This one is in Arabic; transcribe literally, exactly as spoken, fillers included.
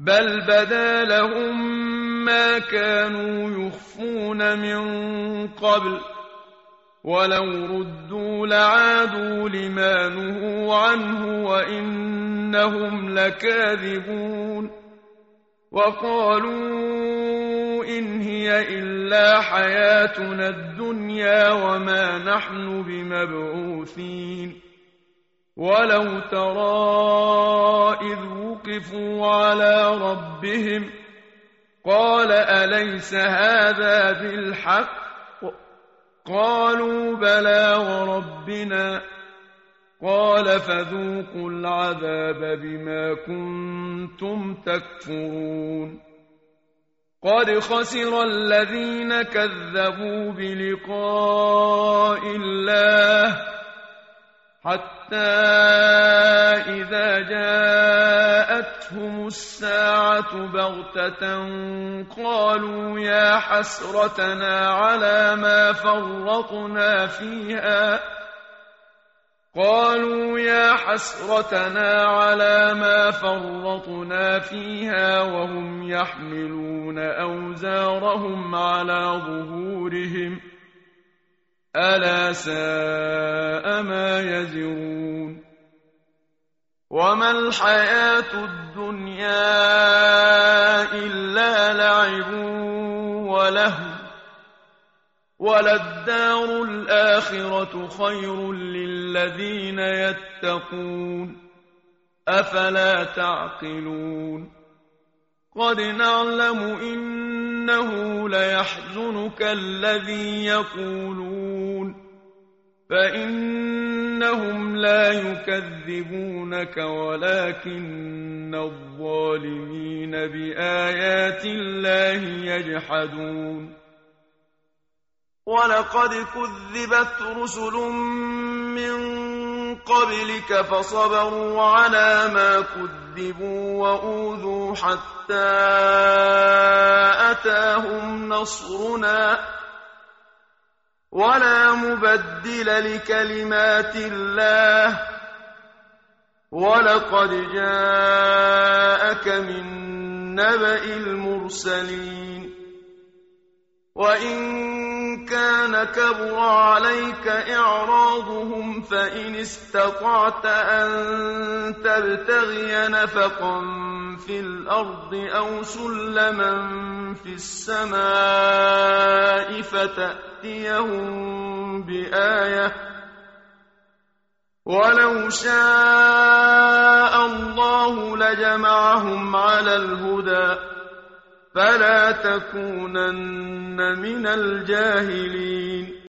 بل بدا لهم ما كانوا يخفون من قبل ولو ردوا لعادوا لما نهوا عنه وإنهم لكاذبون وقالوا إن هي إلا حياتنا الدنيا وما نحن بمبعوثين ولو ترى إذ وقفوا على ربهم قال أليس هذا بالحق قالوا بلى وربنا قال فذوقوا العذاب بما كنتم تكفرون قد خسر الذين كذبوا بلقاء الله حتى إذا جاءتهم الساعة بغتة قالوا يا حسرتنا على ما فرطنا فيها قالوا يا حسرتنا على ما فرطنا فيها وهم يحملون أوزارهم على ظهورهم ألا ساء ما يزرون وما الحياة الدنيا إلا لعب ولهو وللدار الآخرة خير للذين يتقون أفلا تعقلون قد نعلم إنه ليحزنك الذي يقولون فإنهم لا يكذبونك ولكن الظالمين بآيات الله يجحدون ولقد كذبت رسل من قبلك فصبروا على ما كذبوا وأوذوا حتى أتاهم نصرنا ولا مبدل لكلمات الله ولقد جاءك من نبأ المرسلين وإن كان كبر عليك إعراضهم فإن استطعت أن تبتغي نفقا في الأرض أو سلما في السماء فتأتيهم بآية ولو شاء الله لجمعهم على الهدى فلا تكونن من الجاهلين